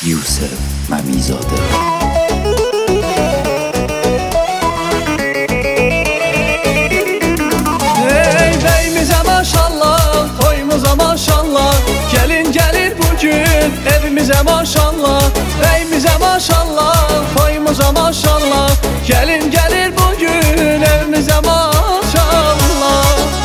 یوسف ممیزاده. Beyimize maşallah, toyumuza maşallah. Gelin gelir bugün evimize maşallah. Beyimize maşallah, toyumuza maşallah. Gelin gelir bugün evimize maşallah.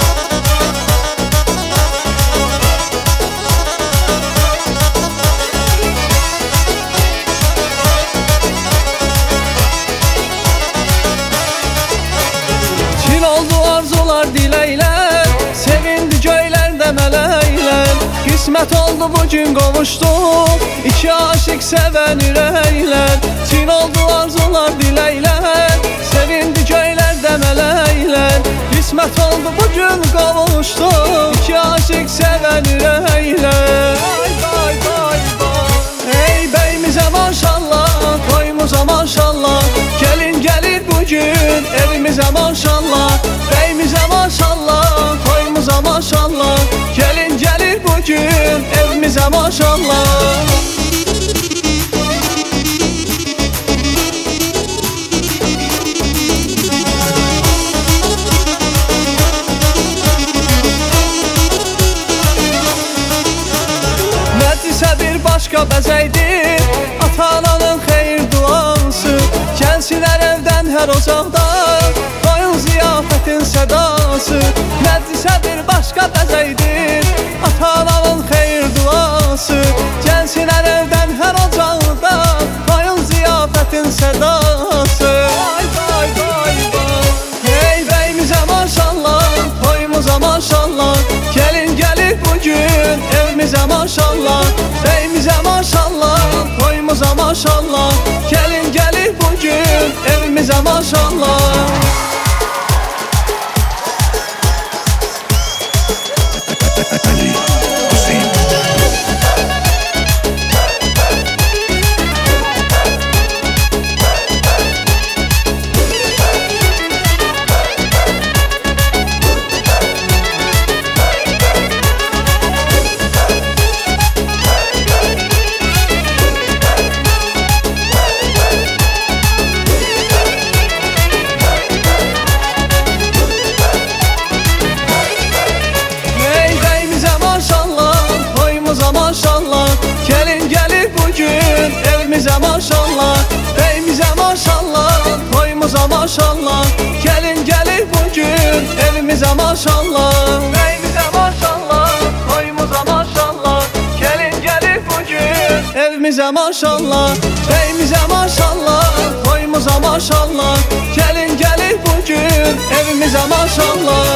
Çin oldu arzular dileyler, sevindi göylerde melekler. Kısmet oldu bugün kavuştuk, iki aşık seven yürekler. Çin oldu arzular dileyler, sevindi göylerde melekler. Kısmet oldu bugün kavuştuk, iki aşık seven yürekler. Hey beyimize maşallah, toyumuza maşallah. Gelin gelir bugün evimize maşallah. Beyimize maşallah, toyumuza maşallah. Gelin gelir bugün evimize maşallah. Məclisə bir başqa bəzəkdir, ata-ananın xeyir duası. Gəlsinlər evdən hər ocaqda, toyun ziyafətin sədası. Məclisə bir başqa bəzəkdir, ata-ananın xeyir duası. Gəlsinlər evdən hər ocaqda, toyun ziyafətin sədası. Hey beyimizə maşallah, toyumuza maşallah. Gelin gelir bugün evimize maşallah. Beyimize maşallah, toyumuza maşallah. Gelin gelir bugün evimize maşallah. Ali Hüseyin. Maşallah, gelin gelir bugün evimize maşallah. Beyimize maşallah, toyumuza maşallah. Gelin gelir bugün evimize maşallah. Beyimize maşallah, toyumuza maşallah. Gelin gelir bugün evimize maşallah. Beyimize maşallah, toyumuza maşallah. Gelin gelir bugün evimize maşallah.